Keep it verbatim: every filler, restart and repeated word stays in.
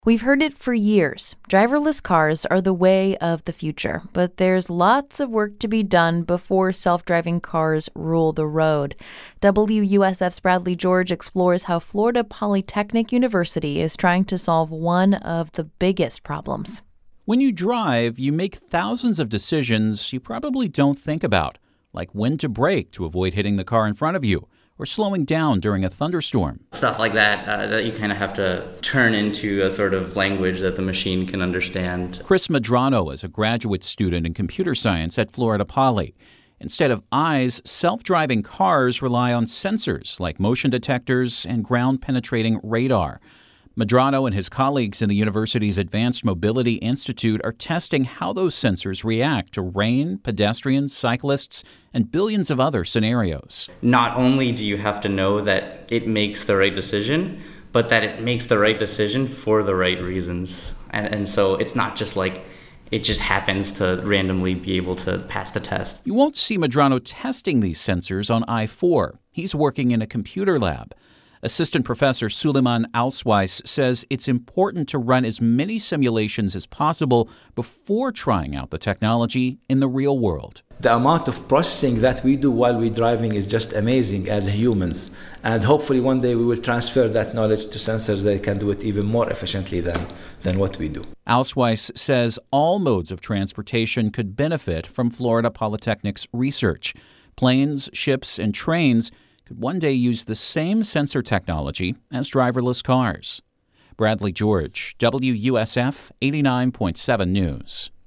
We've heard it for years. Driverless cars are the way of the future, but there's lots of work to be done before self-driving cars rule the road. W U S F's Bradley George explores how Florida Polytechnic University is trying to solve one of the biggest problems. When you drive, you make thousands of decisions you probably don't think about, like when to brake to avoid hitting the car in front of you, or slowing down during a thunderstorm. Stuff like that, uh, that you kind of have to turn into a sort of language that the machine can understand. Chris Medrano is a graduate student in computer science at Florida Poly. Instead of eyes, self-driving cars rely on sensors like motion detectors and ground-penetrating radar. Medrano and his colleagues in the university's Advanced Mobility Institute are testing how those sensors react to rain, pedestrians, cyclists, and billions of other scenarios. Not only do you have to know that it makes the right decision, but that it makes the right decision for the right reasons. And, and so it's not just like it just happens to randomly be able to pass the test. You won't see Medrano testing these sensors on I four. He's working in a computer lab. Assistant Professor Suleiman Alswais says it's important to run as many simulations as possible before trying out the technology in the real world. The amount of processing that we do while we're driving is just amazing as humans. And hopefully one day we will transfer that knowledge to sensors that can do it even more efficiently than, than what we do. Alswais says all modes of transportation could benefit from Florida Polytechnic's research. Planes, ships, and trains could one day use the same sensor technology as driverless cars. Bradley George, W U S F eighty-nine point seven News.